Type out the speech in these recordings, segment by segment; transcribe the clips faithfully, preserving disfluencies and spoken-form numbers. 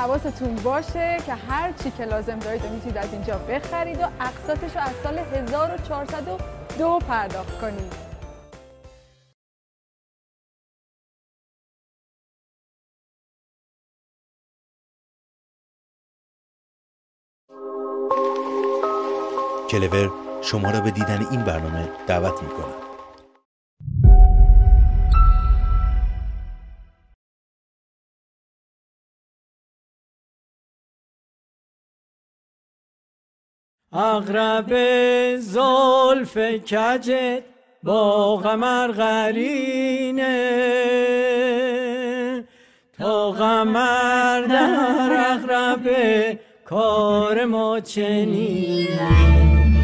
حواستون باشه که هر چی که لازم دارید میتونید از اینجا بخرید و اقساطش رو از سال هزار و چهارصد و دو پرداخت کنید. کلور شما را به دیدن این برنامه دعوت می‌کند. اغرب زلف کجت با قمر قرینه، تا قمر در اغرب کار ما چنینه.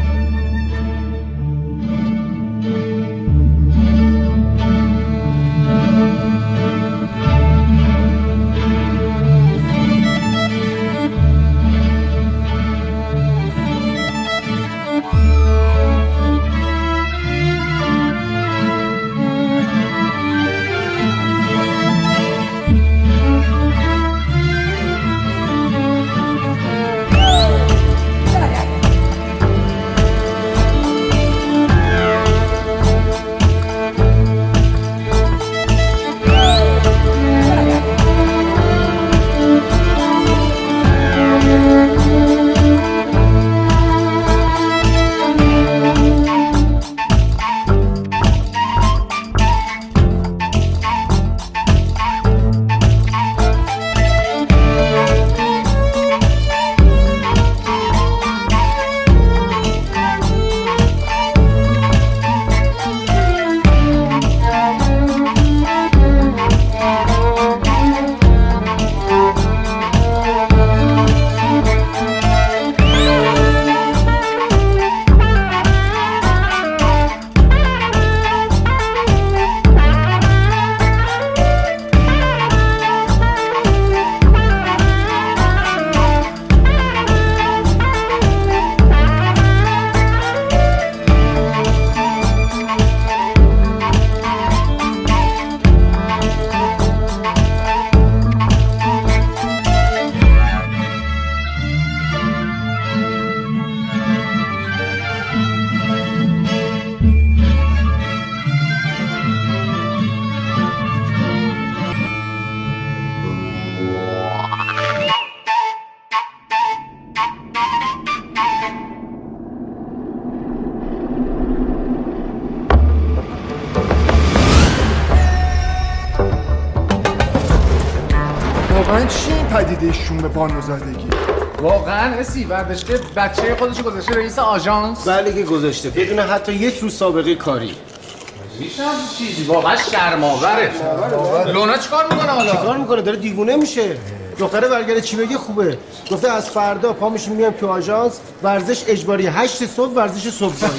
واقعا چی این پدیده شوم بانوزادگی؟ واقعا اسی ورزشگاه بچه خودشو گذاشته رئیس آژانس؟ بله که گذاشته بدون حتی یک روز سابقه کاری. میشه چیزی واقعا شرم‌آوره. لونا چیکار میکنه حالا؟ چیکار میکنه؟ داره دیوونه میشه. دختره برگره چی بگه خوبه. گفته از فردا پا میشیم میام تو آژانس، ورزش اجباری هشت صبح ورزش صبحگاهی.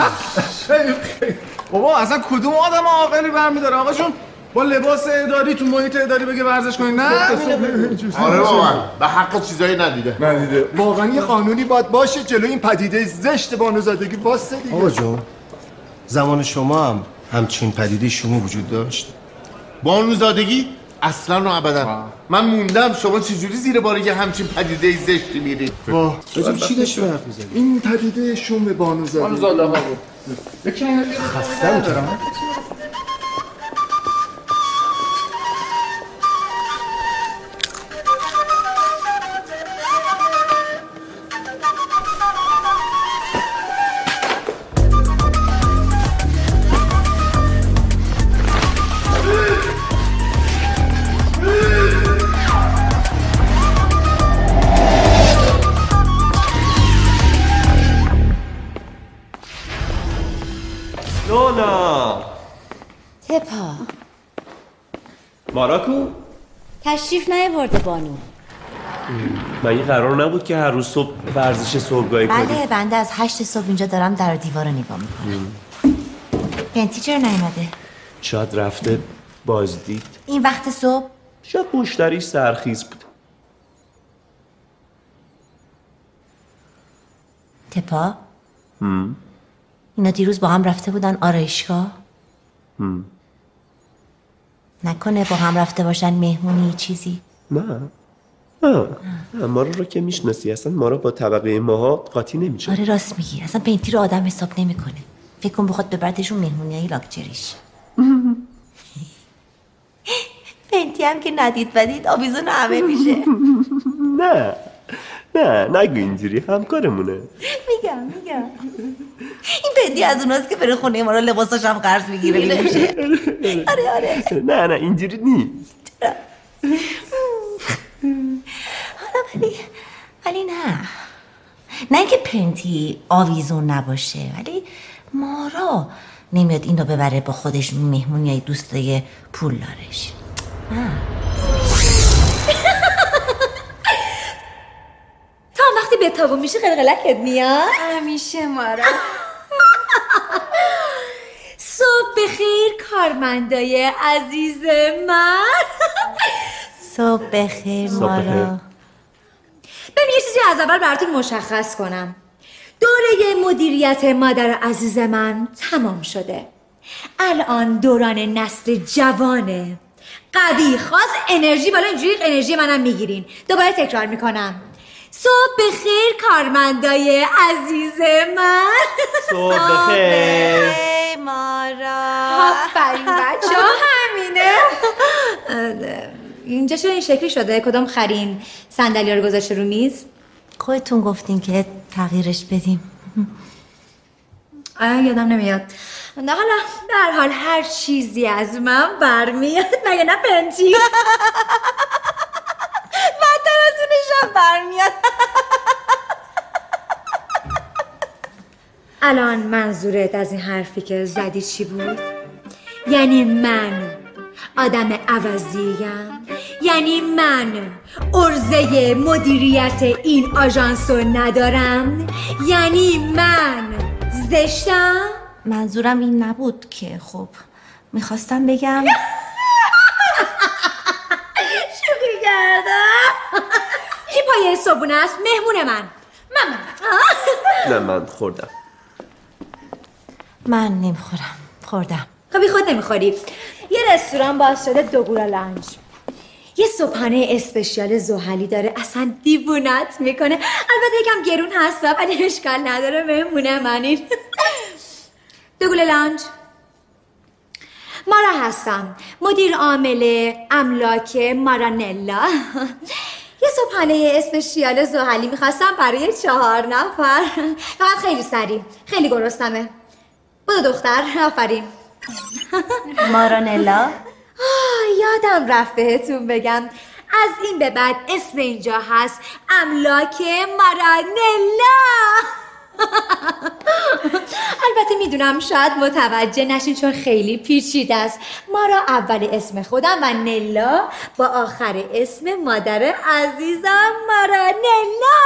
بابا اصلا کدوم آدم عاقلی برمی‌داره آقا جون؟ با لباس اداری تو محیط اداری بگه ورزش کنین نه؟ آره واقعا به حق چیزایی ندیده. ندیده. واقعا یه قانونی باید باشه جلوی این پدیده زشت بانوزادگی واسه دیگه. آقا جون زمان شما هم همچین پدیده شومی وجود داشت؟ بانوزادگی اصلا و ابدا. من موندم شما چجوری زیر بار یه همچین پدیده زشتی میرید؟ واه راجب چی داشتی حرف می‌زدی؟ این پدیده شوم بانوزادگی. بانوزاده ها بود. یکی اینا خسته می‌شم. لونا تپا ماراکو تشریف نیاورده بانو. مگه قرار نبود که هر روز صبح ورزش صبحگاهی کنی؟ بله بنده از هشت صبح اینجا دارم در و دیوار رو نگاه میکنم. بنتی چرا نیومده؟ شاید رفته بازدید. این وقت صبح؟ شاید مشتریش سرخیز بود. تپا اینا دیروز با هم رفته بودن آرایشگاه؟ هم. نکنه با هم رفته باشن مهمونی چیزی؟ نه آه. ما رو رو که میشناسی، اصلا ما رو با طبقه ماها قاطی نمیشه. آره راست میگی، اصلا بنتی رو آدم حساب نمیکنه. فکر کن بخواد ببردشون مهمونیای لاکچریش. بنتی هم که ندید بدید آویزون همه میشه. نه نه نگو اینجوری، همکارمونه. میگم میگم این بنتی از اوناست که بره خونه ما رو لباساش هم قرض میگیره میشه. آره آره نه نه اینجوری نیست. حالا ولی ولی نه نه اینکه پنتی آویزون نباشه، ولی مارا نمیاد این رو ببره با خودش مهمونی دوستای پولدارش. نه تا وقتی به تابو میشه قلقلکت میاد؟ همیشه مارا. صبح بخیر کارمندای عزیز من. صبح بخیر مارا. ببین یه چیزی از اول براتون مشخص کنم. دوره مدیریت مادر عزیز من تمام شده. الان دوران نسل جوانه. قوی خاص انرژی بالا، اینجوری انرژی منم میگیرین. دوباره تکرار میکنم. صبح بخیر کارمندای عزیز من. صبح بخیر مارا. آفرین بچه ها همینه. اینجا چرا این شکلی شده؟ کدام خرین صندلی رو گذاشته رو میز؟ خودتون گفتین که تغییرش بدیم. آیا یادم نمیاد. نه حالا در حال هر چیزی از من برمیاد، مگه نه پنتی؟ بدتر از اونشم برمیاد. الان منظورت از این حرفی که زدی چی بود؟ یعنی من آدم عوضیم؟ یعنی من عرضه مدیریت این آژانس رو ندارم؟ یعنی من زشتم؟ منظورم این نبود که خب میخواستم بگم شوخی کردم. کی پایه صبحونه است؟ مهمون من. من نه من خوردم. من نمیخورم. خوردم. خب خود نمیخوری. یه رستوران باز شده دوگورا لانچ. یه صبحانه اسپشیال زحلی داره، اصلا دیوونت میکنه. البته یکم گرون هست ولی اشکال نداره، مهمونه منین. دوگورا لانچ. مارا هستم، مدیر عامل املاک مارانلا. یه صبحانه اسپشیال زحلی میخواستم برای چهار نفر. فقط خیلی سریع، خیلی گرسنمه. بودو دختر. آفرین. مارانلا. آه یادم رفت بهتون بگم، از این به بعد اسم اینجا هست املاک مارانلا. البته میدونم شاید متوجه نشین چون خیلی پیچیده است. مارا اول اسم خودم و نلا با آخر اسم مادر عزیزم مارانلا.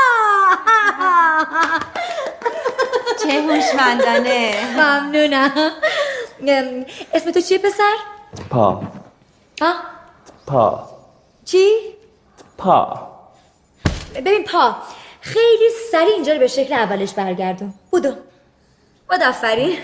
چه هوشمندانه. ممنونم. اسم تو چیه پسر؟ پا. آه؟ پا. چی؟ پا. ببین پا، خیلی سریع اینجا رو به شکل اولش برگردون. بودو بود. آفرین.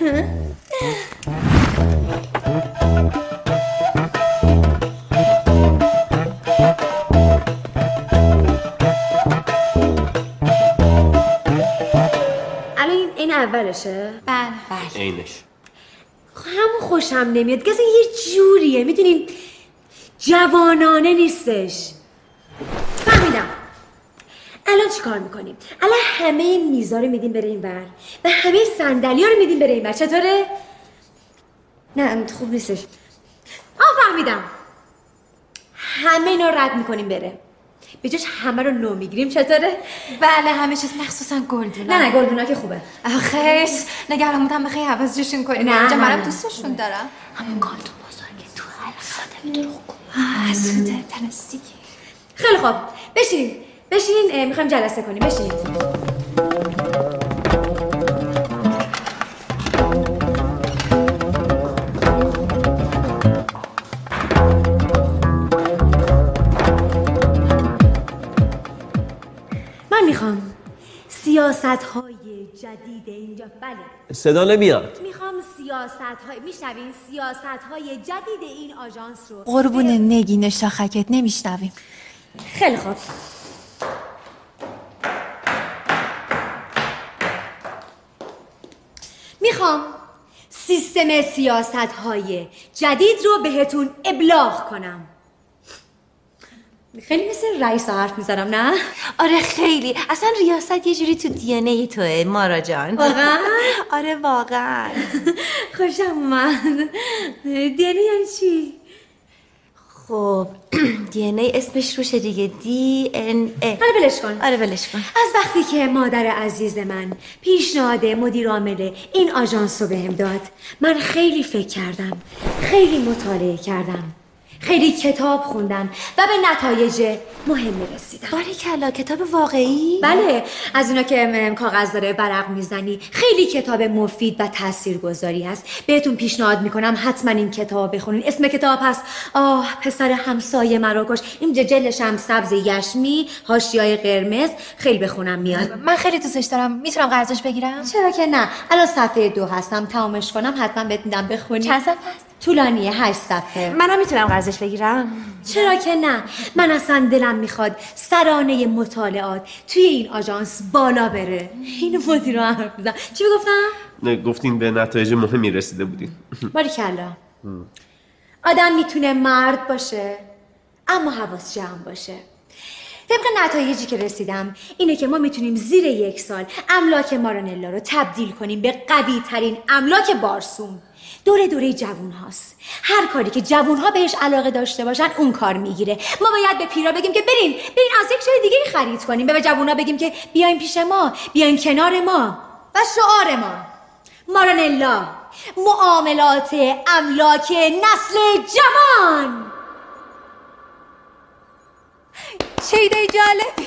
الان این اولشه؟ بله بله اینش. همون خوشم نمیاد که اصلا یه جوریه، میدونین جوانانه نیستش. فهمیدم. الان چی کار میکنیم؟ الان همه میزا رو میدیم بره این ور و همه صندلی ها رو میدیم بره این ور. چطوره؟ نه خوب نیستش. آه فهمیدم. همه اینا رد میکنیم بره، به جاش همه رو نو میگیریم. چطوره؟ بله همه چیز مخصوصا گلدونا. نه نه گلدونا که خوبه. آخیش نگران بودم بخوای عوض جوشون کنی. نه اینجا نه منم نه. دوستشون دارم. همون گلدون بزرگه تو حلقه میتونه خوب آسوده تنستیگه. خیلی خوب بشینین بشینین، میخوایم جلسه کنیم. بشینین. من میخوام سیاست های جدید اینجا، بله صدا نمیاد. میخوام سیاست های، میشنوین سیاست های جدید این آژانس رو. قربون نگین شاخکت نمیشنویم. خیلی خوب میخوام سیستم سیاست های جدید رو بهتون ابلاغ کنم. خیلی مثل رئیس حرف میزنم نه؟ آره خیلی. اصلا ریاست یه جوری تو دی ان ای توه مارا جان. واقعا؟ آره واقعا. خوشم اومد. دی ان ای یعنی چی؟ خب دی ان ای اسمش روشه دیگه، دی ان ای. آره ولش کن. آره ولش کن. از وقتی که مادر عزیز من پیشنهاد مدیر عامل این آژانس رو بهم داد، من خیلی فکر کردم، خیلی مطالعه کردم، خیلی کتاب خوندم و به نتایج مهمی رسیدم. باریکلا، کتاب واقعی؟ بله، از اونا که کاغذ داره ورق میزنی. خیلی کتاب مفید و تاثیرگذاری هست. بهتون پیشنهاد میکنم حتما این کتاب بخونین. اسم کتاب هست آه پسر همسایه مرا کش. این جلدش هم سبز یشمی، حاشیه‌های قرمز. خیلی بخونم میاد. من خیلی دوستش دارم. میتونم قرضش بگیرم؟ چرا که نه. الان صفحه دو هستم، تمامش کنم حتما بهت میدم بخونی. چند صفحه است؟ طولانیه، هشت صفحه. منم میتونم قرضش بگیرم؟ چرا که نه. من اصلا دلم میخواد سرانه مطالعات توی این آژانس بالا بره. اینو مدیر رو حرف میزنم. چی گفتم؟ نه گفتین به نتایج مهمی رسیده بودین. باریکلا. آدم میتونه مرد باشه اما حواس جمع باشه. طبق نتایجی که رسیدم اینه که ما میتونیم زیر یک سال املاک مارانلا رو تبدیل کنیم به قوی ترین املاک بارسوم. دوره دوره جوون هاست. هر کاری که جوون ها بهش علاقه داشته باشن اون کار میگیره. ما باید به پیرا بگیم که برین برین از یک جای دیگه خرید کنیم. به جوون ها بگیم که بیاین پیش ما، بیاین کنار ما. و شعار ما مارانلا، معاملات املاک نسل جوان. چه ایده جالبی.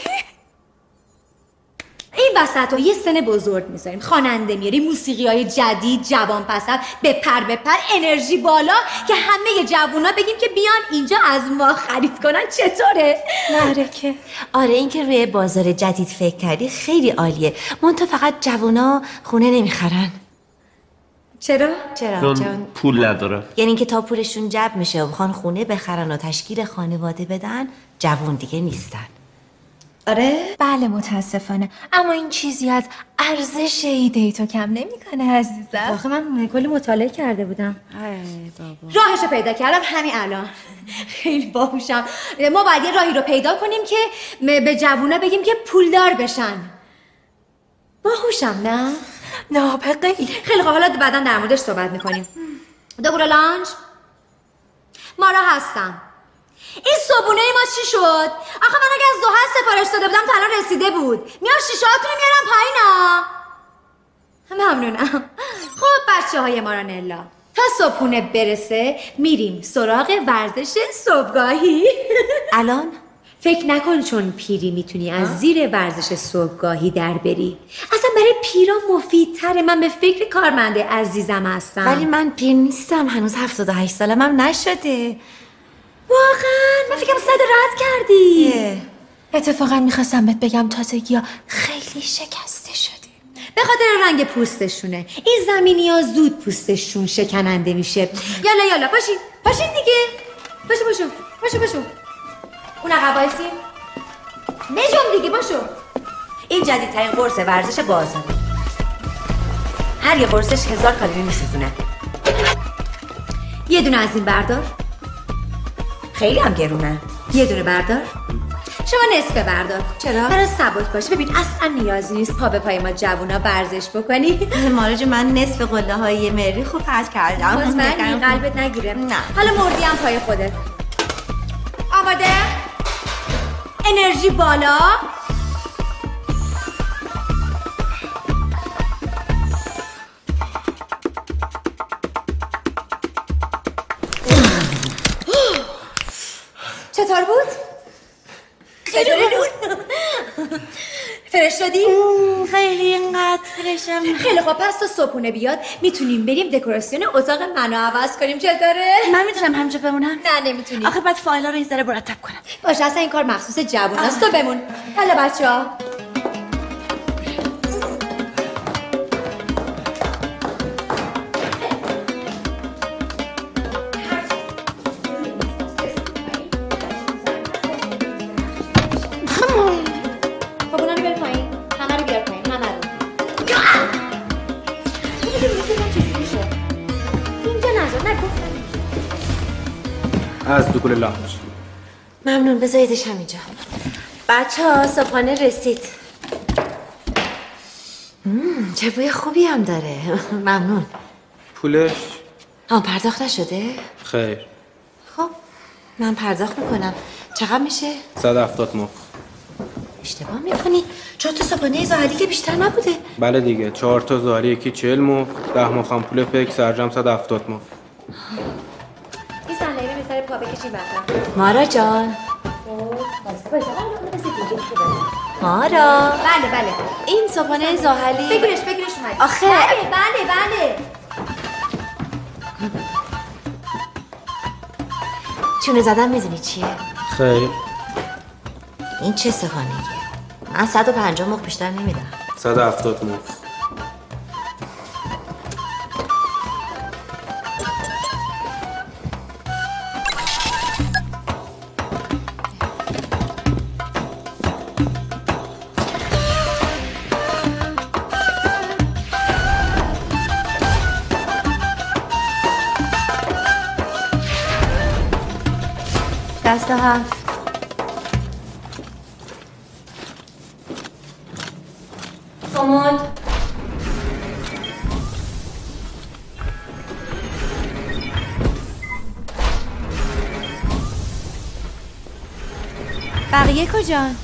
این وسط رو یه سن بزرگ میذاریم، خواننده میاریم، موسیقی های جدید، جوان پسر، بپر بپر، انرژی بالا که همه جوونا بگیم که بیان اینجا از ما خرید کنن. چطوره؟ آره که آره این که روی بازار جدید فکر کردی خیلی عالیه. منتها فقط جوونا خونه نمیخرن. چرا؟ چرا؟ چون چون پول نداره. یعنی اینکه تا پولشون جمع میشه و بخوان خونه بخرن و تشکیل خانواده بدن، جوون دیگه نیستن. آره؟ بله متاسفانه، اما این چیزی از ارزش ایده تو کم نمیکنه عزیزم. آخه من کلی مطالعه کرده بودم. ای بابا. راهشو پیدا کردم همین الان. خیلی باهوشم. ما باید یه راهی رو پیدا کنیم که به جوونا بگیم که پولدار بشن. باهوشم نه؟ نابغه‌ای. خیلی خوب، حالا بعداً در موردش صحبت میکنیم. دوباره لانچ. مارا هستم. این صبونه ما چی شد؟ آخه من اگه از زحل سفارش داده بودم تا الان رسیده بود. میام شیشه هاتون رو میارم پایینا. ممنونم. خب بچه های مارانلا، تا صبحونه برسه میریم سراغ ورزش صبحگاهی. الان؟ فکر نکن چون پیری میتونی از زیر ورزش صبحگاهی در بری. اصلا برای پیرا مفیدتره. من به فکر کارمنده عزیزم هستم. ولی من پیر نیستم، هنوز هفتاد و هشت سالم هم نشده. واقعا؟ من فکرم صد رد کردی. اتفاقا میخواستم بهت بگم تازگی ها خیلی شکسته شدی. به خاطر رنگ پوستشونه. این زمینی ها زود پوستشون شکننده میشه. یالا یالا باشین باشین دیگه. باشو باشو باشو باشو. اون عقب وایسی. نجوم دیگه باشو. این جدیدترین قرص ورزش بازاره. هر یه قرصش هزار کالری میسوزونه. یه دونه از این بردار. خیلی هم گرونه. یه دونه بردار. شما نصف بردار. چرا؟ برای ثبات باشه. ببین اصلا نیازی نیست پا به پای ما جوونا ورزش بکنی. مارا جو، من نصف قله های مریخ رو پس کردم. مطمئنی قلبت نگیره؟ نه. حالا مردی هم پای خودت. آماده؟ انرژی بالا. چطور بود؟ خیلی بود. فرش شدی؟ خیلی اینقدر فرشم. خیلی خوب، پس تا صبحونه بیاد میتونیم بریم دکوراسیون اتاق منو عوض کنیم. چطوره؟ من میتونم همینجا بمونم؟ نه نمیتونی. آخه بعد فایلا رو این ذره مرتب کنم. باشه اصلا این کار مخصوص جووناست. تو بمون. حالا بچه‌ها خب اونا رو بیار پایین. همه رو بیار پایین. همه رو. از دکول الله باشه. ممنون، بذاریدش همینجا. بچه ها صبحانه رسید. مم، چه بوی خوبی هم داره. ممنون. پولش؟ آن پرداخت نشده؟ خیر. خب من پرداخت میکنم. چقدر میشه؟ صد و هفتاد مخ. اشتباه میکنی؟ چهار تا صبحانه زاهدی که بیشتر نبوده. بله دیگه، چهار تا زاهدی یکی چهل مخ، ده مخ هم پول پک، سرجم صد و هفتاد مخ. این صندلی رو بذاری پا بکشی بعدا. مارا جان. مارا. بله بله. این صبحانه زاهدی. بگیرش بگیرش اومد. آخه بله بله بله. چونه زدن میدونی چیه؟ خیر. این چه صبحانه‌ایه؟ من صد و پنجاه مخ بیشتر نمیدم. صد و هفتاد مخ. دست هفت. کمد. بقیه کجان؟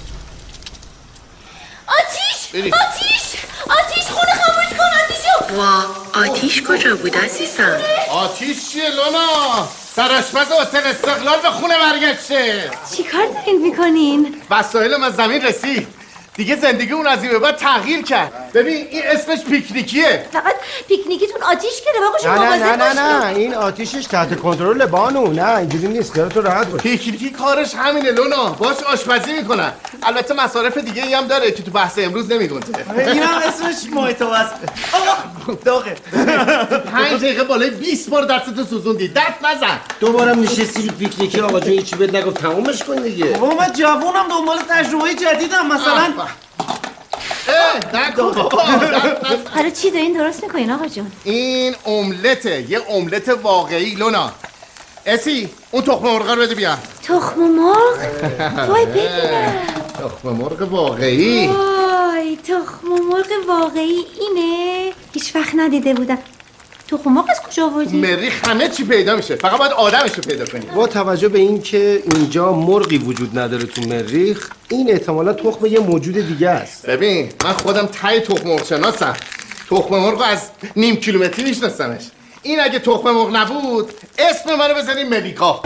آتیش! برید. آتیش! آتیش خونه خاموش کن آتیشو! وا آتیش کجا بود عزیزم؟ آتیش چیه لونا؟ سرآشپز هتل استقلال به خونه برگشته. چی کار دارین میکنین؟ وسایلم از زمین رسید. دیگه زندگی اون از این به بعد تغییر کرد. ببین این اسمش پیکنیکیه. فقط پیکنیکیتون آتیش گرفت. آقا شما نه نه نه نه نه این آتیشش تحت کنترل بانو. نه اینجوری نیست، خیالتون راحت باش. پیکنیکی کارش همینه لونا، باش آشپزی میکنن. البته مصارف دیگه ای هم داره که تو بحث امروز نمیگنجه. اینم اسمش مایتو است. آقا داغه. پنج دقیقه بالای بیست بار دستتو سوزوندی. دست نزن. دوبارم نشستی رو پیکنیکی آقا جون هیچی بهت نگفت تمومش کن دیگه. بابا من جوونم دنبال تجربه جدیدم مثلا. اه نکن بابا. حالا چی دارین درست میکنین آقا جون؟ این املته، یه املت واقعی لونا. اسی اون تخم مرغ رو بده بیا. تخم مرغ؟ وای ببینم. تخم مرغ واقعی. وای تخم مرغ واقعی اینه؟ هیچ وقت ندیده بودم. تخم مرغ از کجا آوردی؟ مریخ همه چی پیدا میشه، فقط باید آدمش رو پیدا کنی. با توجه به این که اینجا مرغی وجود نداره تو مریخ، این احتمالا تخم یه موجود دیگه است. ببین من خودم تای تخم مرغ شناسم. تخم مرغ از نیم کیلومتری میشناسمش. این اگه تخم مرغ نبود اسم منو بزنیم ملیکا.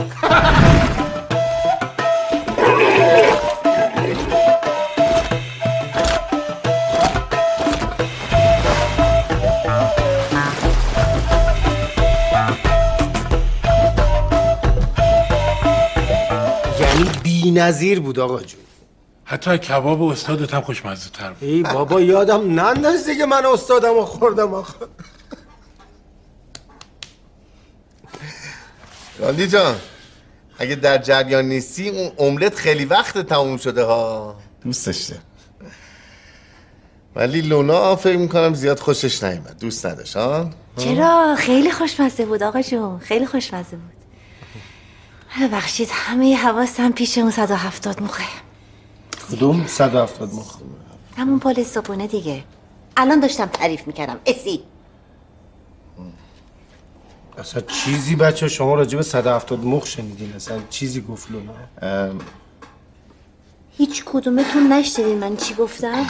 یعنی بی‌نظیر بود آقا جون. حتی کباب و استادت هم خوشمزه تر بود. ای بابا یادم ننداز دیگه من استادم رو خوردم آخه. راندی جان اگه در جریان نیستی اون املت خیلی وقت تموم شده ها. دوست داشته ولی لونا فکر میکنم زیاد خوشش نیومد، دوست نداشت ها. چرا؟ خیلی خوشمزه بود آقا جون، خیلی خوشمزه بود. ببخشید همه حواسم پیش اون صد و هفتاد مخه. کدوم صد و هفتاد مخ؟ همون پال صبحونه دیگه. الان داشتم تعریف میکردم. اسی اصلا چیزی بچه شما راجع به صد و هفتاد مخ شنیدین؟ اصلا چیزی گفت لونا؟ هیچ کدومتون نشنیدین من چی گفتم؟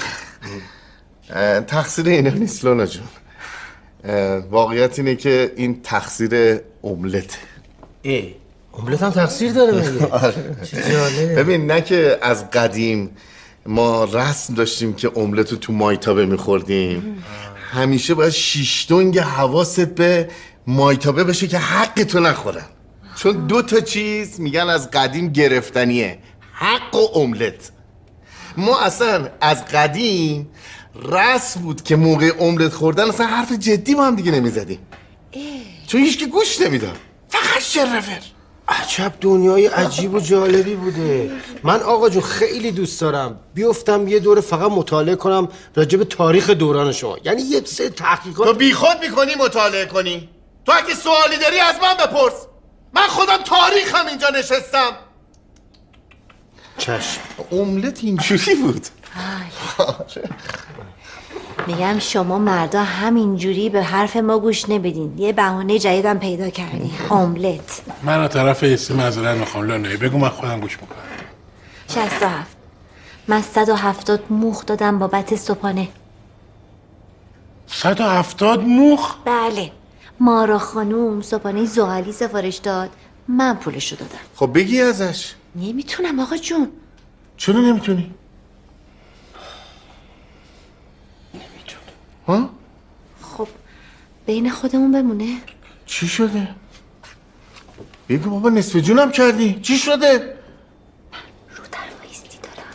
تقصیر اینا نیست لونا جون. واقعیت اینه که این تقصیر املته. ای املت هم تقصیر داره مگه؟ چه جالب. ببین نه که از قدیم ما رسم داشتیم که املت رو تو مایتابه میخوردیم. همیشه باید شیش دنگ حواست به مایتابه بشه که حق تو نخورن، چون دو تا چیز میگن از قدیم گرفتنیه، حق و املت. ما اصلا از قدیم رسم بود که موقع املت خوردن اصلا حرف جدی با هم دیگه نمیزدیم، چون هیچ که گوش نمیداد، فقط شرفر. عجب دنیای عجیب و جالبی بوده. من آقا جون خیلی دوست دارم بیفتم یه دوره فقط مطالعه کنم راجع به تاریخ دوران شما، یعنی یه سری تحقیقات. تو بی خود میکنی مطالعه کنی؟ تو اگه سوالی داری از من بپرس، من خودم تاریخم اینجا نشستم. چشم. املت اینجوری بود. میگم شما مردا همینجوری به حرف ما گوش نبدین. یه بهانه جدیدم پیدا کردی. املت. من از طرف ایستی معذرت میخوام لانه. بگو من خودم گوش میکنم. شصت و هفت. من صد و هفتاد موخ دادم بابت صبحانه. صد و هفتاد موخ؟ بله. مارا خانوم صبحانه زغالی سفارش داد، من پولشو دادم. خب بگی ازش. نمیتونم آقا جون. چرا نمیتونی؟ نمیتونم. ها؟ خب بین خودمون بمونه. چی شده؟ بگو بابا نصف جونم کردی. چی شده؟ رو دروایستی دارم.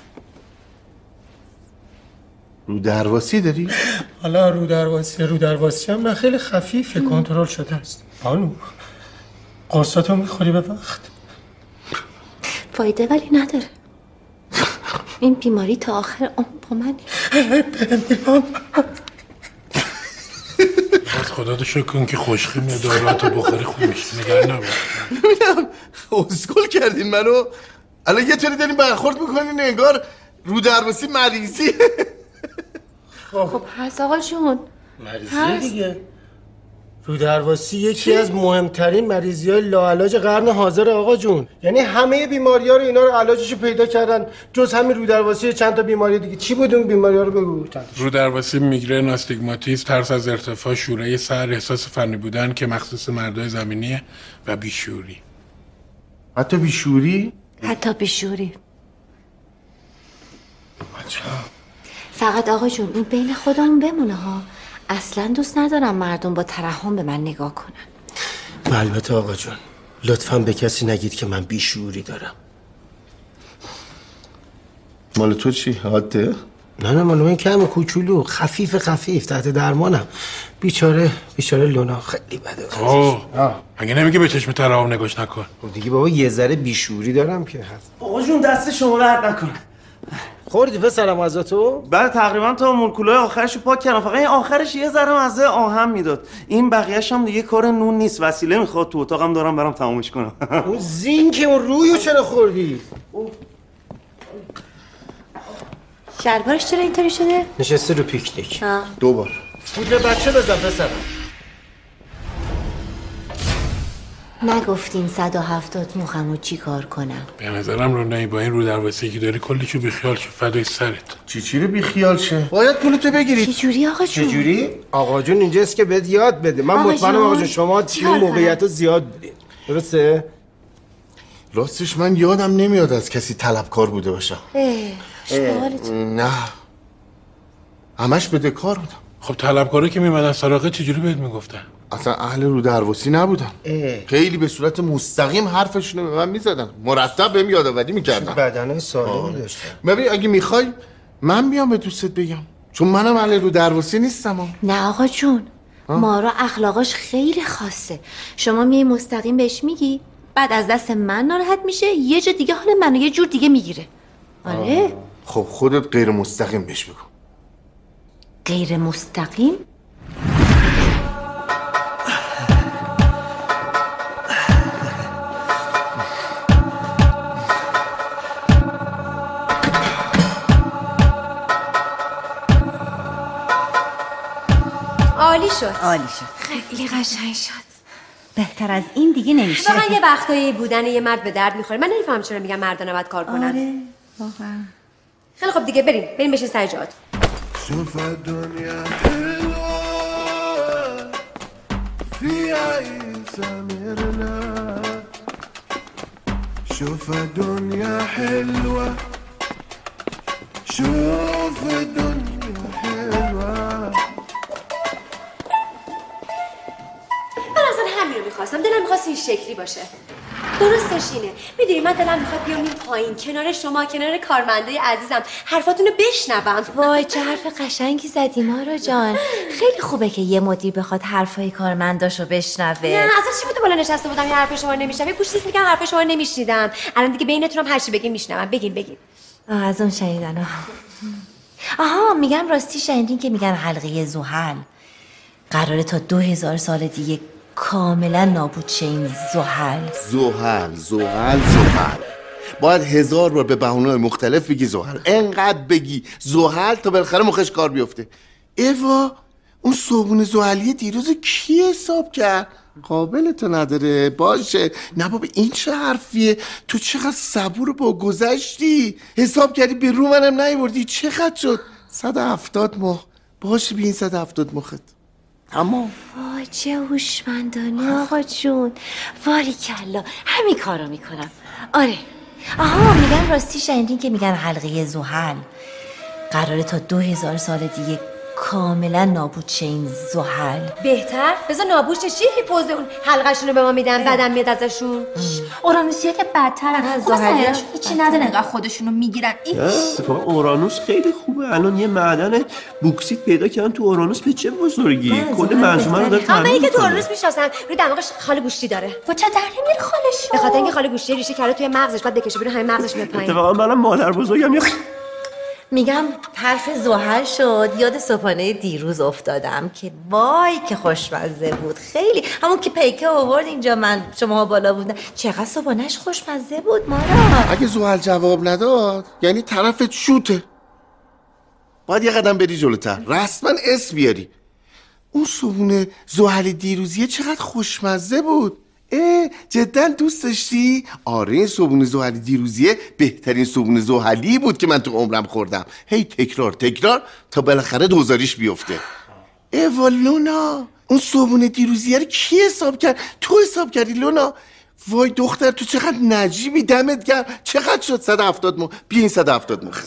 رو درواسی داری؟ حالا رو درواسی رو درواسی هم نه، خیلی خفیفه، کنترل شده است. بانو قرصاتو میخوری به وقت؟ فایده ولی نداره. این بیماری تا آخر عمر با منی. از خدا رو شکر کن که خوشخیم یا داراتو بخوری خوب میشه. نگران نباش. ببینم اسکول کردین منو. الان یه طوری دارین برخورد میکنین انگار رو درواسی مریضی. خب هست آقا جون. مریضیه دیگه. رو درواسی یکی از مهمترین مریضی های لاعلاج قرن حاضر آقا جون. یعنی همه بیماری ها رو اینا رو علاجشو پیدا کردن جز همین رو درواسی چند تا بیماری دیگه. چی بود اون بیماری ها رو بگو؟ رو درواسی، میگرن، آستیگماتیسم، ترس از ارتفاع، شوره سر، احساس فنی بودن که مخصوص مردای زمینیه و بیشوری. حتی بیشوری؟ حتی بیشوری. فقط آقا جون این بین خودمون بمونه ها. اصلا دوست ندارم مردم با ترحم به من نگاه کنن. البته آقا جون لطفاً به کسی نگید که من بیشعوری دارم. مال تو چی؟ حاده؟ نه نه مال من کم کوچولو خفیف خفیف تحت درمانم. بیچاره بیچاره لونا خیلی بده. اوه مگه نمیگه به چشم ترحم نگاش نکن؟ دیگه بابا یه ذره بیشعوری دارم که هست. آقا جون دست شما درد نکنه. خوردی پسرم از تو؟ بله تقریبا تا مولکولای آخرشو پاک کردم، فقط این آخرش یه ذره مزه آهن میداد. این بقیه‌اش هم دیگه کار نون نیست، وسیله میخواد تو اتاقم دارم برام تمامش کنم. اون زینک اون رویو چرا خوردی؟ شلوارش چرا اینطوری شده؟ نشسته رو پیکنیک. دو بار. پودر بچه بزن پسرم. نگفتین صد و هفتاد موخمو چی کار کنم؟ به نظرم رو نهی با این رو درواسی که داری کلیشو بیخیال شو فدای سرت. چی چی رو بیخیال شه؟ باید پولتو بگیری. چی جوری آقا جون؟ چه جوری؟ آقا جون اینجاست که بهت یاد بده. من مطمئنم آقا جون شما توی موقعیت‌ها زیاد بودین. درسته؟ راستش من یادم نمیاد از کسی طلبکار بوده باشم. اه نه همش بدهکار بودم. خب طلبکارا که میمدن سراغه چجوری بهت میگفتن؟ اصلا اهل رو درواسی نبودن. خیلی به صورت مستقیم حرفشونو به من میزدن، مرتب بهم یادآوری میکردن. بدنه سالمی داشتن. ببین اگه میخوای من بیام به دوستت بگم، چون منم اهل رو درواسی نیستم. نه آقا جون مارا اخلاقاش خیلی خاصه. شما میای مستقیم بهش میگی، بعد از دست من ناراحت میشه، یه جا دیگه حال منو یه جور دیگه میگیره. آره خب خودت غیر مستقیم بهش بگو. غیر مستقیم؟ عالی شد. عالی شد. خیلی قشنگ شد. بهتر از این دیگه نمیشه. واقعا یه وقتایی بودن یه مرد به درد میخوره. من نمیفهمم چرا میگن مردا نباید کار کنن. آره واقعا. خیلی خب دیگه بریم بریم بشین سر جات. شوف الدنيا حلوة فيها يسامرنا شوف الدنيا حلوة شوف الدنيا حلوة. من اصلا همین رو میخواستم. دلم میخواست این شکلی باشه. درستش اینه. میدونی من دلم میخواد بیام این پایین کنار شما، کنار کارمندای عزیزم حرفاتونو بشنوم. وای چه حرف قشنگی زدی مارا جان. خیلی خوبه که یه مدیر بخواد حرفای کارمنداشو بشنوه. نه اصلا چی بود بالا نشسته بودم یه حرف شما نمیشنم. یه گوشیست میگم حرف شما نمیشنیدم. الان دیگه بینتونم هر چی بگین میشنوم. بگین بگین. آه از اون شنیدن ها. آها میگم راستی شنیدین که میگن حلقه زحل قراره تا دو هزار سال دیگه کاملا نابود شه این زحل. زحل زحل زحل باید هزار بار به بهونه‌های مختلف بگی زحل، انقدر بگی زحل تا بالاخره مخش کار بیفته. ایوا اون صابون زحلی دیروز کی حساب کرد؟ قابل تو نداره. باشه نه بابا این چه حرفیه؟ تو چقدر صبور با گذشتی، حساب کردی به رو منم نیوردی. چقدر شد؟ صد و هفتاد مخ. باشه بی این صد و هفتاد مخت تمام. وای چه هوشمندانه آقا جون، واری کلا همین کارا میکنم. آره آها میگن راستی شنیدین که میگن حلقه زحل قراره تا دو هزار سال دیگه کاملا نابود شه این زحل. بهتر بذار نابود شه. چی پوز اون حلقه‌شون رو به ما میدن بعدم میاد ازشون. اورانوسیا که بدترن از زحل، هیچی نداره انقدر خودشونو میگیرن. اتفاقا اورانوس خیلی خوبه. الان یه معدن بوکسیت پیدا کردن تو اورانوس. به چه بزرگی کل منظومه رو داره تامین میکنه. که تو اورانوس میشناسن روی دماغش خال گوشتی داره. و چه در نمیره خالش؟ به خاطر اینکه خال گوشتی ریشه کرده توی مغزش، بعد بکشه بیرون همین مغزش میاد پایین. اتفاقا منم مادر بزرگم یه میگم حرف زحل شد یاد صبحانه دیروز افتادم که وای که خوشمزه بود. خیلی همون که پیکه آورد اینجا من شما بالا بودن. چقدر صبحانهش خوشمزه بود مارا. اگه زحل جواب نداد یعنی طرفت شوته، باید یه قدم بری جلوتر، رسما اسم بیاری. اون صبحونه زحل دیروزیه چقدر خوشمزه بود. اه جدا دوست داشتی؟ آره این صبحونه زحل دیروزیه بهترین صبحونه زحلی بود که من تو عمرم خوردم. هی تکرار تکرار تا بالاخره دوزاریش بیفته. اه لونا اون صبحونه دیروزیه رو کی حساب کرد؟ تو حساب کردی لونا؟ وای دختر تو چقدر نجیبی، دمت گرم. چقدر شد؟ صد و هفتاد مو. بیا این صد و هفتاد مو.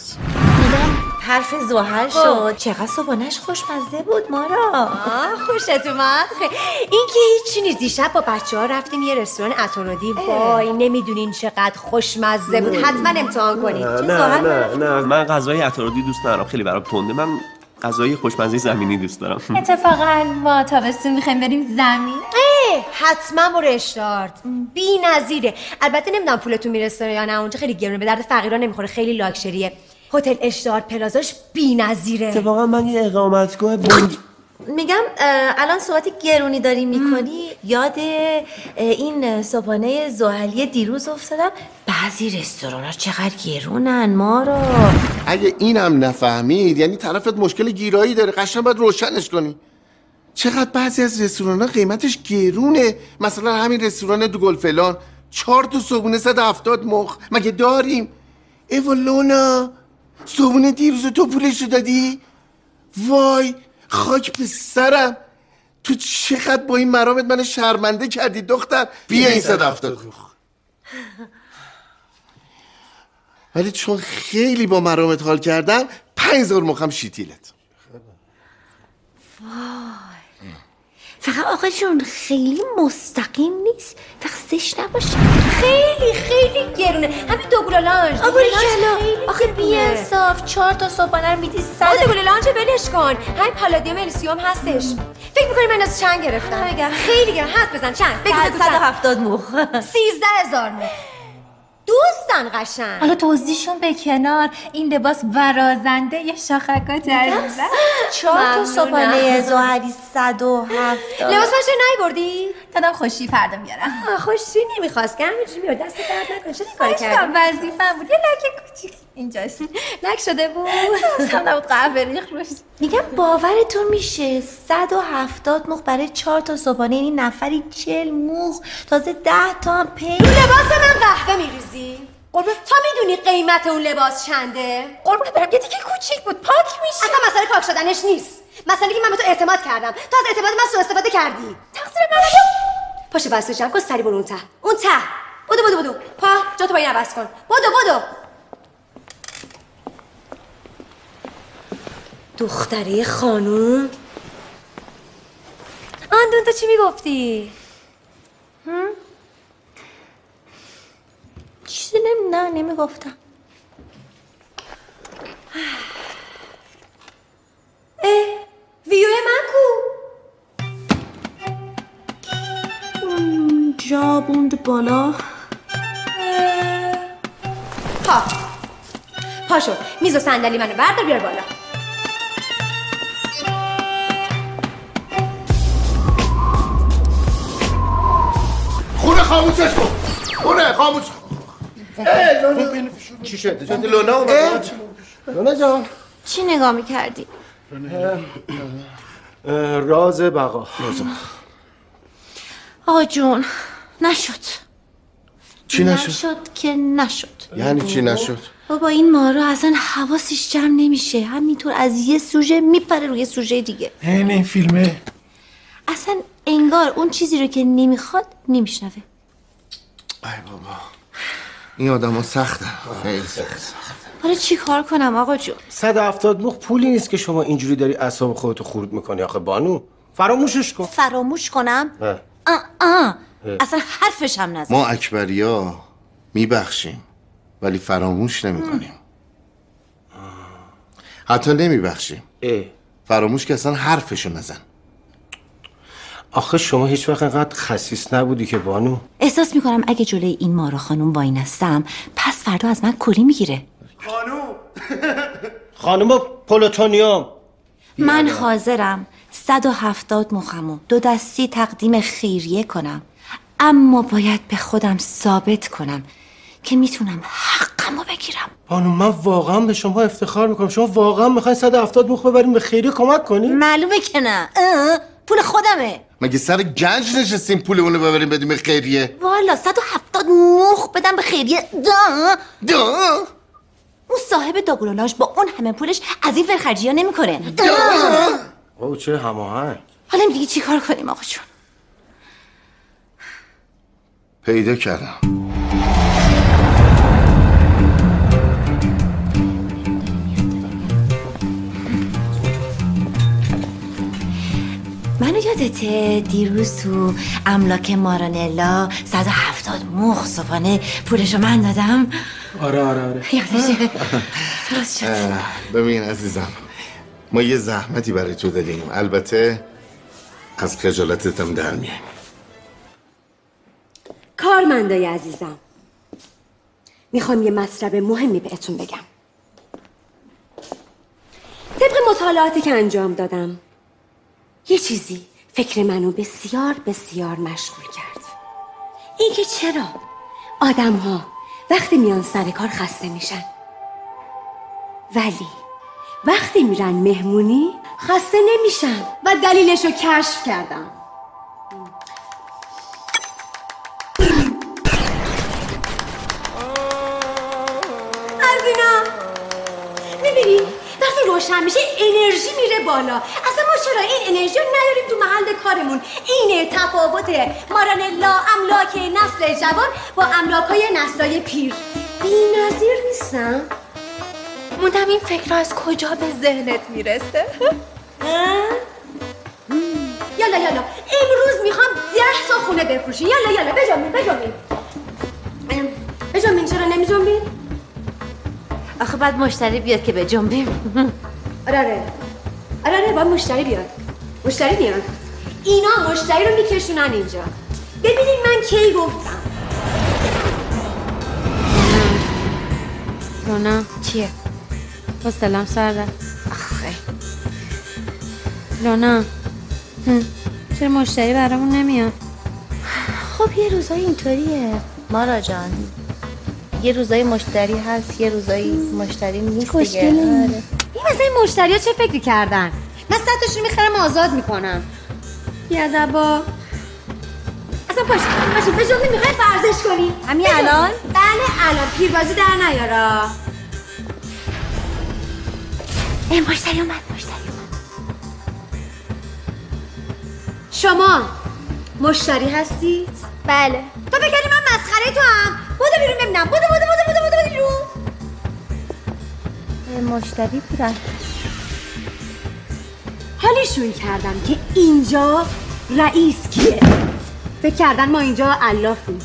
حرف زحل شد چقدر صبحانهش خوشمزه بود مارا. آه خوشت اومد. این که هیچی نیست. دیشب با بچه ها رفتیم یه رستوران اتارودی. وای نمیدونین چقدر خوشمزه بود. حتما امتحان کنید. نه نه نه, نه. من غذای اتارودی دوست ندارم، خیلی برام تنده. من غذای خوشمزه زمینی دوست دارم. اتفاقا ما تابستون میخوایم بریم زمین. حتما برو اشتارت، بی نظیره. البته نمیدونم پولتون میرسه یا نه، اونجا خیلی گرونه، به درد فقیرا نمیخوره، خیلی لاکچریه. هتل اشتارت پلازاش بی نظیره. اتفاقا من یه اقامتگاه بند میگم الان صحبت گرونی داری میکنی یاد این صبحانه زحلی دیروز افتادم. بعضی رستوران ها چقدر گرونن ما رو. اگه اینم نفهمید یعنی طرفت مشکل گیرایی داره، قشنگ باید روشنش کنی. چقدر بعضی از رستوران ها قیمتش گرونه. مثلا همین رستوران دو گل فلان چهار تا صبحونه صد و هفتاد مخ. مگه داریم؟ ایوالونا صبحونه دیروز تو پولشو دادی؟ وای خاک به سرم. تو چقدر با این مرامت من شرمنده کردی دختر. بیا این صد و هفتاد مخ. ولی چون خیلی با مرامت حال کردم پنج هزار مخم شیتیلت. وای فقط آقا جون خیلی مستقیم نیست، فقط زشت نباشه. خیلی خیلی گرونه. همین دوگلا لانج. آباری کلا آخه بی انصاف چهار تا صبحانه رو میدی صد. آقا دوگلا لانج بلش کن. همین پالادیوم الیسیوم هستش. فکر میکنی من از چند گرفتم؟ خیلی گرم. حد بزن چند؟ بگو بگو صد و هفتاد مخ. سیزده هزار مخ. دوستان قشنگ. حالا توضیحشون به کنار، این لباس ورازنده یه شاخکات عزیزم. چهار تا صبحانه زحلی صد و هفتاد. لباس من چرا نگردی؟ دادم خوشی فردا میارم. خوشی نمیخواست که همینجوری میاد دست درد نکن. چه کاری کردی؟ وظیفه‌م بود. یه لکه کوچیک اینجاست. لک شده بود. اصلا نبود قهوه ریخ روش. میگم باورتون میشه صد و هفتاد مخ برای چهار تا صبحانه، یعنی نفری چهل مخ، تازه ده تا هم پی. رو لباس من قهوه میریزی؟ قربون تا میدونی قیمت اون لباس چنده؟ قربون برم یه دیگه کوچیک بود پاک میشه. اصلا مسئله پاک شدنش نیست. مسئله که من به تو اعتماد کردم، تو از اعتماد من سوء استفاده کردی. تقصیر منه. پاشو واسه جمع کن، سری برو اون ته. اون ته. بدو بدو بدو. پا جاتو با این عوض کن. بدو بدو. دختره خانوم. آندون تو چی میگفتی؟ هم؟ چیزی نمی نه نمیگفتم. اه ویو من کو؟ اونجا بوند بالا. پا پاشو میز و صندلی منو بردار بیار بالا. خاموشش کن. اونه خاموش. ای لونا. چی شده؟ شده لونا اومد. لونا جان چی نگاه میکردی؟ راز بقا. آقا جون نشد. چی نشد؟ نشد که نشد. یعنی چی نشد؟ بابا این مارا اصلا حواسش جمع نمیشه، همینطور از یه سوژه میپره روی سوژه دیگه. این این فیلمه اصلا انگار اون چیزی رو که نمیخواد نمیشنوه. ای بابا این آدم ها سخته، خیلی سخت. حالا چی کار کنم آقا جون؟ صد و هفتاد مخ پولی نیست که شما اینجوری داری اعصاب خودتو خورد میکنی. آخه بانو فراموشش کن. فراموش کنم؟ اه. آه آه. اصلا حرفش هم نزن. ما اکبریا میبخشیم ولی فراموش نمیکنیم. حتی نمیبخشیم. فراموش که اصلا حرفشو نزن. آخه شما هیچ وقت انقدر خسیس نبودی که بانو. احساس میکنم اگه جلوی این مارا خانوم وای نستم پس فردا از من کلی میگیره. خانوم خانوم پلوتونیوم من حاضرم صد و هفتاد مخمو دو دستی تقدیم خیریه کنم، اما باید به خودم ثابت کنم که میتونم حقمو بگیرم. بانو من واقعا به شما افتخار میکنم. شما واقعا میخواین صد و هفتاد مخ ببریم به خیریه کمک کنیم؟ معلومه که نه. پول خودمه. مگه سر گنج نشستیم پولمونو ببریم بدیم به خیریه؟ والا صد و هفتاد مخ بدم به خیریه. دا دا اون صاحب داگلولاش با اون همه پولش از این فرخرجی ها نمی کنه. دا او چه هماهنگ. حالا دیگه چی کار کنیم آقا جون؟ پیدا کردم. منو یادته دیروز تو املاک مارانلا صد و هفتاد مخ صبحانه پولشو من دادم؟ آره آره آره یادشه. درست شد. ببین عزیزم ما یه زحمتی برای تو دادیم، البته از خجالتتم در میایم. کارمندای عزیزم میخوام یه مطلب مهمی بهتون بگم. طبق مطالعاتی که انجام دادم یه چیزی فکر منو بسیار بسیار مشغول کرد. این که چرا آدم ها وقتی میان سر کار خسته میشن ولی وقتی میرن مهمونی خسته نمیشن و دلیلشو کشف کردم. از اینا میبینی وقتی روشن میشه انرژی میره بالا. اصلا ما چرا این انرژی رو نیاریم تو محل کارمون؟ اینه تفاوت مارانلا املاک نسل جوان با املاکای نسلای پیر. بی‌نظیر نیستم؟ موندم این فکر از کجا به ذهنت میرسه؟ یالا یالا امروز میخوام ده تا خونه بفروشین. یالا یالا بجنبین بجنبین بجنبین. چرا نمیجنبین؟ آخه بعد مشتری بیاد که بجنبیم. آره آره آره آره باید مشتری بیاد. مشتری بیاد. اینا مشتری رو میکشونن اینجا. ببینین من کی گفتم. رونا چیه؟ با سلام سر رفت. آخه رونا چرا مشتری برامون نمیاد؟ خب یه روزایی اینطوریه مارا جان. یه روزایی مشتری هست یه روزایی مشتری نیست دیگه. این مثلا این مشتری ها چه فکری کردن؟ من صد تاشون میخرم آزاد میکنم. بیادبا. اصلا پاشید پاشید به جمعی میخوای ورزش کنی؟ همین الان؟ بله الان پیربازی در نیارا. ای مشتری اومد مشتری اومد. شما مشتری هستید؟ بله. تو بگردی من مسخره تو هم؟ بودو بیرون ببینم. بودو بودو بودو بودو بودو بیرون. مشتری بودن. حالیشون کردم که اینجا رئیس کیه. فکر کردن ما اینجا علافیم.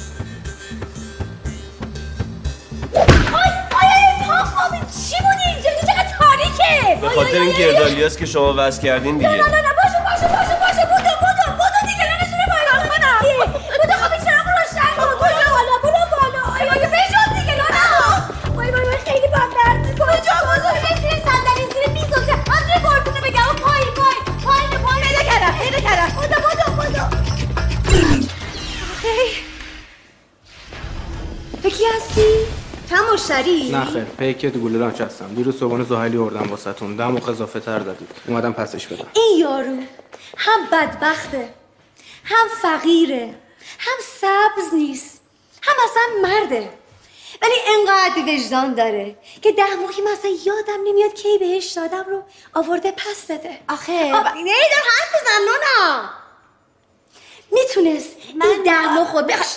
آی آی آی پاپ چی بود اینجا؟ اینجا چقدر تاریکه. به خاطر این گردالی هست که شما وز کردین دیگه. نه نه نه باشه باشه باشه باشه بودو بودو بودو دیگه ننشونه باید کنم. بودو خب این چراغ روشن کن. بودو بالا بودو بالا. آی آی بجاد دیگه لانا. وای وای وای خیلی بهم درد میکنه. کجا بزرگ زیر صندلی زیر میز و از روی قربونه بگم اون پایین پایین پایین پایین. پیدا کردم پیدا کردم. بودو بودو بودو. مشتری؟ نه خیر، پیک گوله لانچ هستم. دیروز صبحانه زاهلی آوردم واسهتون. دم و اضافه تر دادید. اومدم پسش بدم. این یارو هم بدبخته، هم فقیره، هم سبز نیست، هم اصلا مرده. ولی انقدر وجدان داره که ده موقعی مثلا یادم نمیاد کی بهش دادم رو آورده پس بده. آخه آبا نیدار حرف بزن نونا. میتونست این ده ماه خود بخش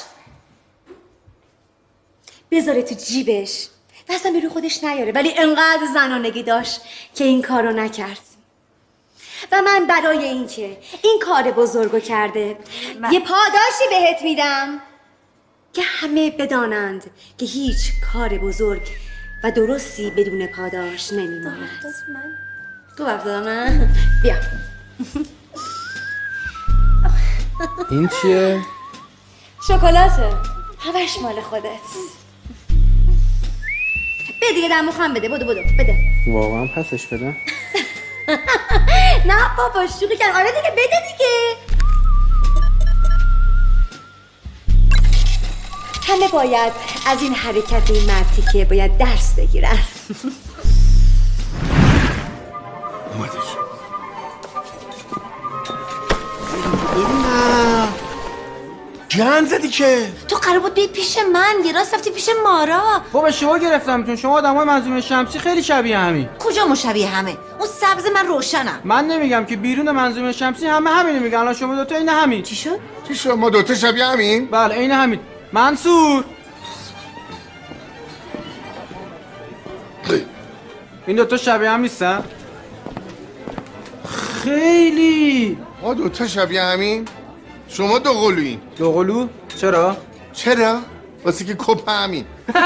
بذاره تو جیبش و اصلا به روی خودش نیاره، ولی انقدر زنانگی داشت که این کارو نکرد. و من برای اینکه این کار بزرگو کرده من... یه پاداشی بهت میدم که همه بدانند که هیچ کار بزرگ و درستی بدون پاداش نمیماند. تو افتاد من بیا. این چیه؟ شکلاته، همش مال خودت. بده دیگه دمو خم بده. بدو بدو بده. واقعا پسش بده؟ نه بابا شوخی کردم. آره دیگه بده دیگه. همه باید از این حرکت این مردی که باید درس بگیرن. اومدش. نه گند زدی که تو قرار بود بی پیش من، یه راست رفتی پیش مارا. خب اشتباه گرفتم چون شما آدمای منظومه شمسی خیلی شبیه همین. کجا مشابه همه؟ اون سبز من روشنم. من نمیگم که بیرون منظومه شمسی همه همینو میگن. الان شما دوتا عین همین. چی شد؟ چی شد؟ ما دوتا شبیه همین؟ بله عین همین. منصور این دوتا شبیه هم نیستن؟ خیلی. ما دوتا شبیه همین؟ شما دو قلوین. دو قلو؟ چرا؟ چرا؟ واسه که کپ همین.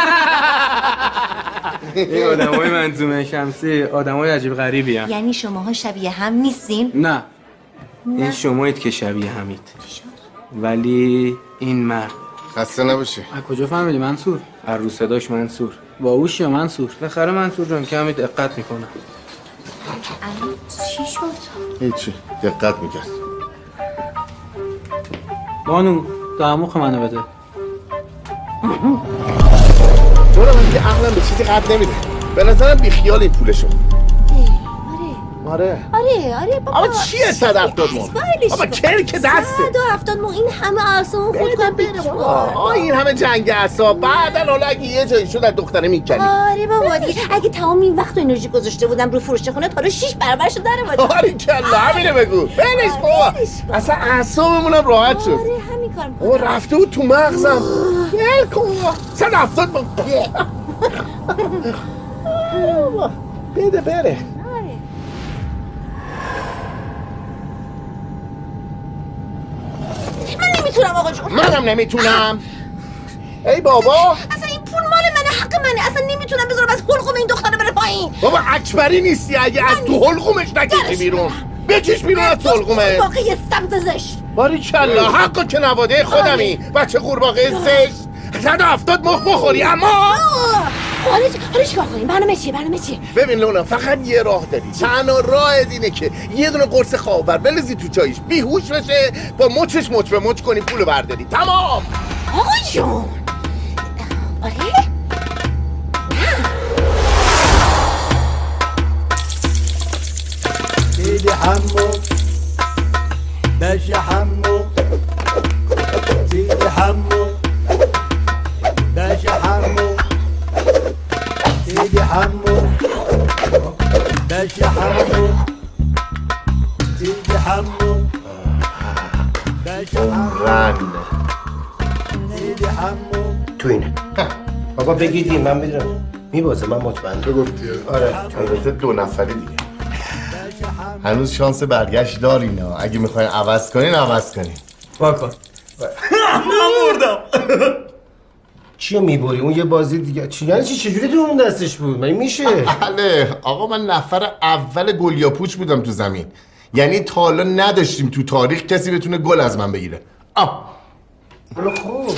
این آدمای منظومه شمسی آدمای عجیب غریبی هم. یعنی شماها شبیه هم نیستین؟ نه, نه. این شمایید که شبیه همید. ولی این مرد خسته نباشه. از کجا فهمیدی منصور؟ از رو صداش منصور. باهوشی یا منصور؟ بخره منصور جان کمی دقت میکنه. چی شد؟ هیچی دقت میکرد. بانو دموخ منو بده. برو من که عقلم به چیزی قد نمیده. به نظرم بیخیال این پولشو. آره آره آره بابا. آقا چیه صد هفتاد مون؟ بابا کرک دسته. صد هفتاد مون این همه اعصاب خود کن بینه بابا. آه این همه جنگ اعصاب. بعدن حالا اگه یه جایی شد از دختره میکنی. آره بابا دیگه اگه تمام این وقت و انرژی گذاشته بودم رو فروش خونه تا رو شش برابرشو داره بود. آره کلا همینه بگو. بلش بابا. اصلا اعصابمونم راحت شد. آره همین کار میکنم. بابا رفته بود تو مغزم. ول کن. صد هفتاد مون. بده بره. من نمیتونم آقا جون. منم نمیتونم. ای بابا اصلا این پول مال منه، حق منه. اصلا نمیتونم بذارم از حلقوم این دختره بره پایین. بابا اکبری نیستی اگه از تو حلقومش نکشی بیرون. بکش بیرون از تو حلقومه. قورباغه سبز زشت. باریکلا حقا که نواده خودمی. بچه قورباغه زشت. صد و هفتاد مخ بخوری اما حالا حالا چیکار کنیم؟ برنامه چیه؟ برنامه چیه؟ ببین لونا فقط یه راه داری. تنها راه اینه که یه دونه قرص خاور بلزی تو چایش بیهوش بشه با مچش مچ به مچ کنی پولو برداری. تمام. آقا جون. آره؟ سيدي حمو باشا حمو سيدي حمو باشا حمو سيدي حمو باشا حمو سيدي حمو باشا حمو سيدي حمو تو اینه بابا بگیدی من میدونم میبازه من مطمئن. تو گفتی؟ آره البته دو نفری دیگه. هنوز شانس برگشت دارین ها. اگه میخواین عوض کنین عوض کنین. واکن نموردم. چیو میبری؟ اون یه بازی دیگه. چی یعنی چی؟ چجوری تو اون دستش بود؟ مگه میشه؟ بله آقا من نفر اول گلیاپوچ بودم تو زمین. یعنی تا حالا نداشتیم تو تاریخ کسی بتونه گل از من بگیره. آه برو خوب.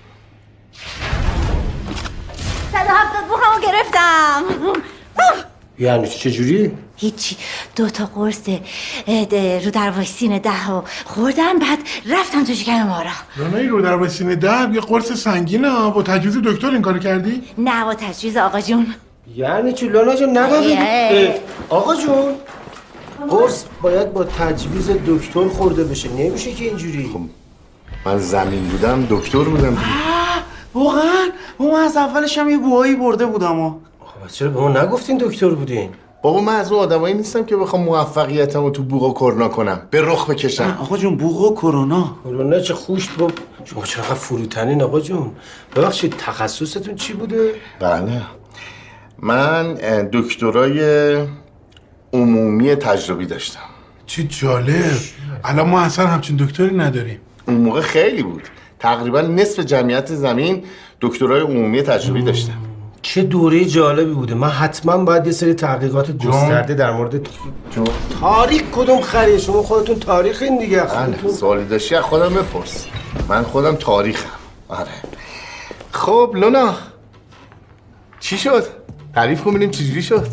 صد و هفتاد بخمو گرفتم. یعنی چجوری؟ هیچی، دو تا قرص رو در واسین ده رو خوردم، بعد رفتم تو شکم مارا. نه رو در واسین ده یه قرص سنگینه. با تجویز دکتر این کارو کردی؟ نه با تجویز آقا جون. یعنی چی لالا جون نباید؟ آقا جون قرص باید با تجویز دکتر خورده بشه، نمیشه که اینجوری. خب من زمین بودم دکتر بودم. واقعا؟ من از اولش هم یه بوهایی برده بودم. آه چرا به ما نگفتین دکتر بودین؟ بابا من از اون آدمایی نیستم که بخوام موفقیتمو تو بوق و کرونا کنم، به رخ بکشم. آقا جون بوق و کرونا کرونا چه خوشت با شما چقدر فروتنین آقا جون. ببخشید تخصصتون چی بوده؟ بله من دکترای عمومی تجربی داشتم. چه جالب. الان ما اصلا همچین دکتری نداریم. اون موقع خیلی بود، تقریبا نصف جمعیت زمین دکترای عمومی تجربی داشتم. چه دوره جالبی بوده. من حتما باید یه سری تحقیقات گسترده در مورد جون تاریخ کدوم خریه. شما خودتون تاریخین دیگه. بله سوالی داشتی از خودم بپرس، من خودم تاریخم. آره خب لونا چی شد؟ تعریف کن ببینیم چجوری شد.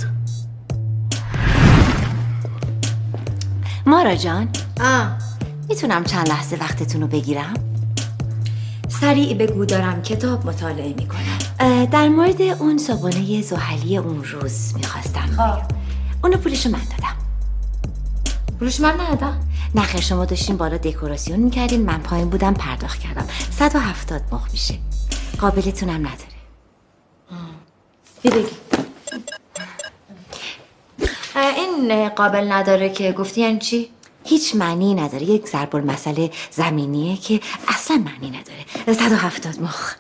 مارا جان آه میتونم چند لحظه وقتتون رو بگیرم؟ سریع بگو دارم کتاب مطالعه میکنم. در مورد اون صبحانه زحلی اون روز میخواستم بگم. اونو پولشو من دادم. پولش من ندادم؟ نه خیر، شما داشتین بالا دکوراسیون میکردین، من پایین بودم پرداخت کردم. صد و هفتاد مخ میشه. قابلتونم نداره. بی بگی این قابل نداره که گفتی یعنی چی؟ هیچ معنی نداره. یک ضرب المثل زمینیه که اصلا معنی نداره. صد و هفتاد مخ.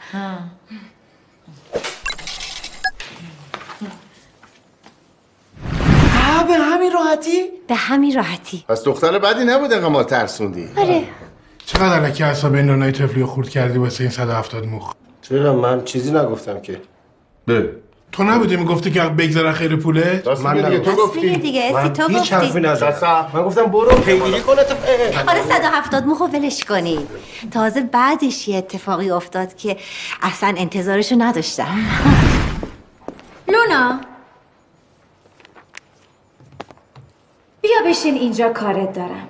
ها به همین راحتی؟ به همین راحتی. پس دختر بدی نبود انقدر ما ترسوندی. آره. چقدر الکی اعصاب این لونای طفلی خورد کردی واسه این صد و هفتاد مخ؟ چرا من چیزی نگفتم که. به تو نبودی میگفتی که بگذره خیر پوله؟ من دیگه تو گفتی. دیگه اسی تو گفتی. هیچ حرفی نزدم. من گفتم برو پیگیری کنه تو. آره صد و هفتاد مخو ولش کنی. تازه بعدش یه اتفاقی افتاد که اصلا انتظارشو نداشتم. لونا بیا بشین اینجا، کارت دارم.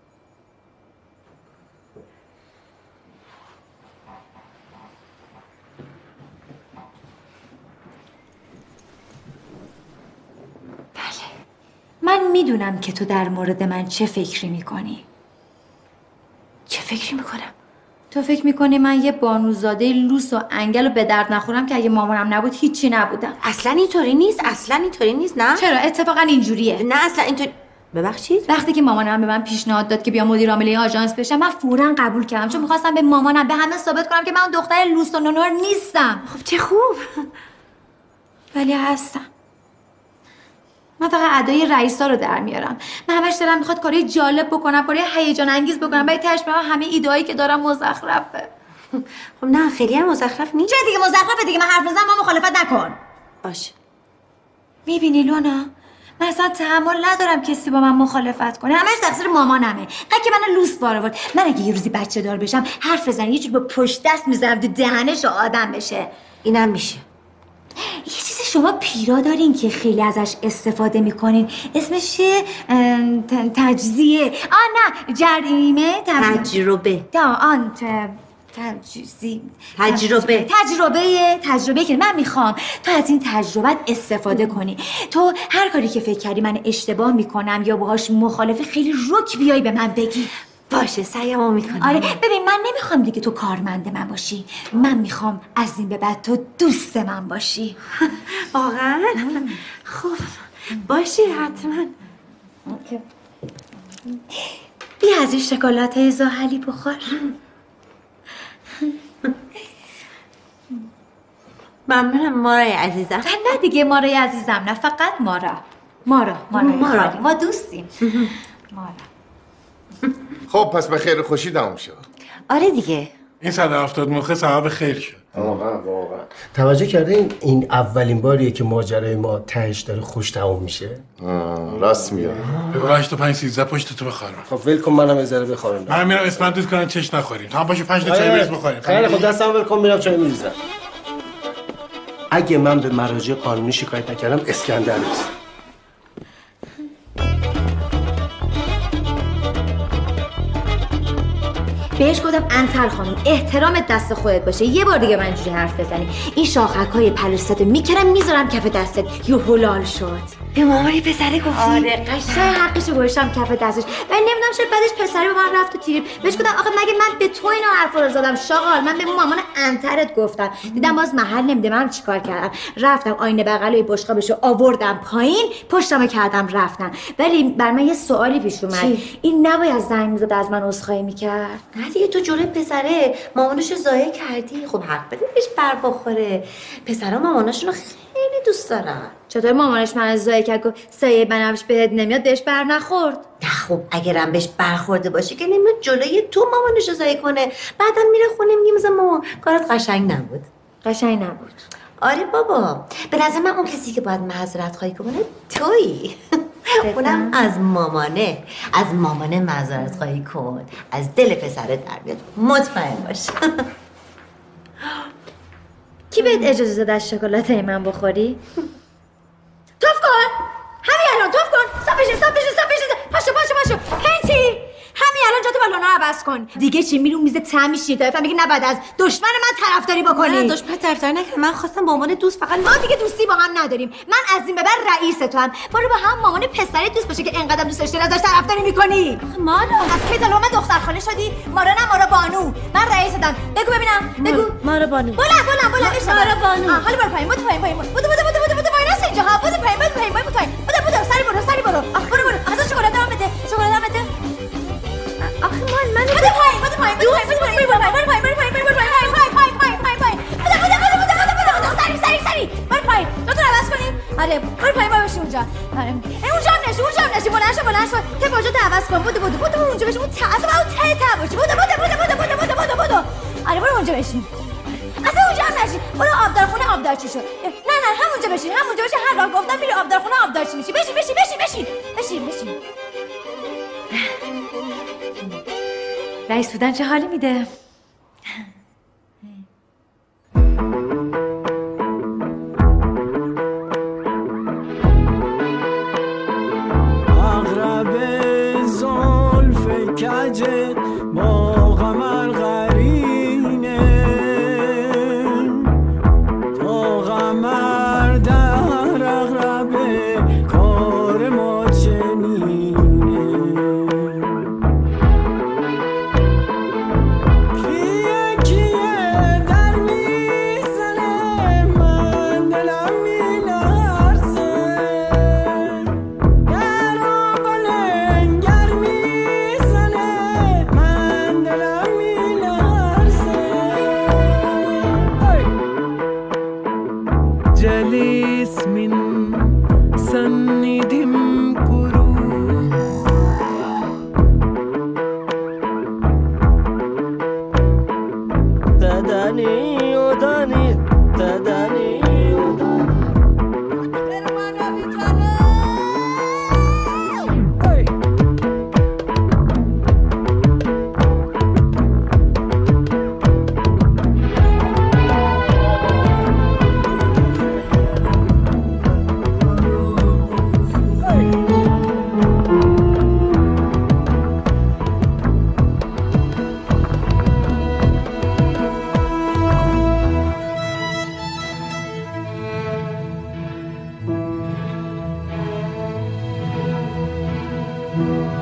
من میدونم که تو در مورد من چه فکری میکنی. چه فکری میکنم؟ تو فکر میکنی من یه بانوزاده لوس و انگل و به درد نخورم که اگه مامانم نبود هیچی نبودم. اصلا اینطوری نیست. اصلا اینطوری نیست. نه چرا؟ اتفاقا اینجوریه. نه اصلا اینطوری. ببخشید؟ وقتی که مامانم به من پیشنهاد داد که بیا مدیر عامل آژانس بشم، من فوراً قبول کردم، چون میخواستم به مامانم به همه ثابت کنم که من اون دختر لوس و نونور نیستم. خب چه خوب. ولی هستم. من فقط ادای رئیسا رو در میارم. من همش دلم میخواد کاری جالب بکنم، کاری هیجان انگیز بکنم، ولی تهش به همه ایده‌ای که دارم مزخرفه. خب نه خیلی هم مزخرف نیست. چه دیگه مزخرفه دیگه؟ من حرف بزنم ما مخالفت نکن. باشه. میبینی لونا؟ من اصلا تحمل ندارم کسی با من مخالفت کنه. همش تقصیر مامانمه. قد که من لوس بار آورد. من اگه یه روزی بچه دار بشم، حرف بزنم یه جور با پشت دست میذارم تو دهنش و آدم بشه. اینم میشه. یه چیز شما پیرا دارین که خیلی ازش استفاده میکنین، اسمش تجزیه. آه نه جریمه تجربه. آن تجزیه تجربه تجربه تجربه که من میخوام تو از این تجربه استفاده کنی. تو هر کاری که فکر کردی من اشتباه میکنم یا باهاش مخالفه، خیلی رک بیای به من بگی. باشه سعیمو میکنم. آره ببین من نمیخوام دیگه تو کارمند من باشی، من میخوام از این به بعد تو دوست من باشی. واقعا؟ خب باشی حتما. بیا از این شکلات زحلی بخور. ممنونم مارای عزیزم. نه دیگه مارای عزیزم نه، فقط مارا. مارا مارا مارا ما دوستیم. مارا. خب پس به خیر خوشی تموم شد. آره دیگه. این صد و هفتاد مخه ثواب خیر شد. واقعا واقعا. توجه کردین این اولین باریه که ماجرای ما تهش داره خوش تموم میشه؟ راست میگه. بگو هشت و پنج سیزده پشت تو بخارم. خب ول کن منم یه ذره بخورم. من میرم اسمت دوست کنم چش نخوریم. تا باشه پنج تا چای بریز بخوریم. خیلی خب دستم ول کن میرم چای میریزم. اگه من به مراجع قانونی شکایت نکردم اسکندر نیست. بهش گفتم انتر خانم احترامت دست خودت باشه، یه بار دیگه من اینجوری حرف بزنی این شاخک‌های پلوستاتو میکنم میذارم کف دستت. یو هلال شد. به مامانی پسره گفتی؟ آره قشنگ حقشو گذاشتم کف دستش. من نمیدونم چرا بعدش پسره به من رفت تو تیریب. بهش گفتم آخه مگه من به تو اینا حرفا رو زدم شاغال؟ من به مامان انترت گفتم. دیدم باز محل نمیده. من چیکار کردم؟ رفتم آینه بغلوی بشقابشو آوردم پایین، پشتمو کردم رفتم. ولی بر من یه سوالی پیش اومد. چی؟ این نباید زنگ میزد از من عذرخواهی میکرد؟ نه دیگه تو جلوی پسره مامانشو ضایع کردی. خب حق بده بهش بر بخوره. پسرا ماماناشونو خیلی دوست دارن. چطور مامانش من از ضایع کرد؟ گفت سایه بنفش بهت نمیاد، بهش بر نخورد. نه خب اگرم بهش برخورده باشه که نمیاد جلوی تو مامانشو ضایع کنه. بعدم میره خونه میگه مثلا مامان کارت قشنگ نبود. قشنگ نبود. آره بابا، به نظر من اون کسی که باید معذرت خواهی کنه تویی. اونم از مامانه. از مامانه معذرت خواهی کن، از دل پسرت در بیاد، مطمئن باش. کی بهت اجازه داد از شکلاتای من بخوری؟ توف کن! همین الان توف کن! صاف بشه صاف بشه صاف بشه! پاشو پاشو پاشو! پنتی! همین الان جاتو با لونا عوض کن. دیگه چی میرون میز تعمی شیر تا بفهمی که نباید از دشمن من طرفداری بکنی. نه دشمن طرفداری نکردم. من خواستم با عنوان دوست فقط. ما دیگه دوستی با هم نداریم. من از این به بعد رئیس تو هم. برو با هم مامان پسری دوست باشه که انقدر دوستش داری ازش طرفداری میکنی. مارا از کی تا من دخترخانه شدی؟ مارا نه مارا بانو. من رئیستم. بگو ببینم. بگو. مارا بانو. بلند بلند بلند بشه. مارا بانو. حالا برو پایین. برو پایین پایین. برو برو برو برو برو پایین است اینجا. برو پایین برو پایین برو پایین. برو برو سری برو سری برو. برو برو. از شکلات هم بده. شکلات هم بده. آخه من من بده پایین بده پایین بده پایین بده پایین بده پایین بده پایین بده پایین بده پایین پایین پایین پایین پایین بده بده بده بده بده بده سری سری سری برو پایین تو تو عوض کنیم. آره برو پایین باش اونجا. آره اونجا هم نشی اونجا هم نشی بلند شو بلند شو که باجا تو عوض کن. بودو بودو بودو اونجا بشین. اون تعصب اون ته ته باشه. بودو بودو بودو بودو بودو بودو بودو بودو. آره برو اونجا بشین. اصلا اونجا هم نشی. برو آبدارخونه آبدارچی شو. نه نه همونجا بشین همونجا بشین. هر وقت گفتم میری آبدارخونه آبدارچی میشی. بشین بشین بشین بشین بشین بشین. رئیس بودن چه حالی میده؟ اغرب زلف کجت با قمر قرینه تا قمر در اغرب کار ما چنینه. جلیس من سنیدیم کرو ددانی و دانی ددانی و دانی Thank you.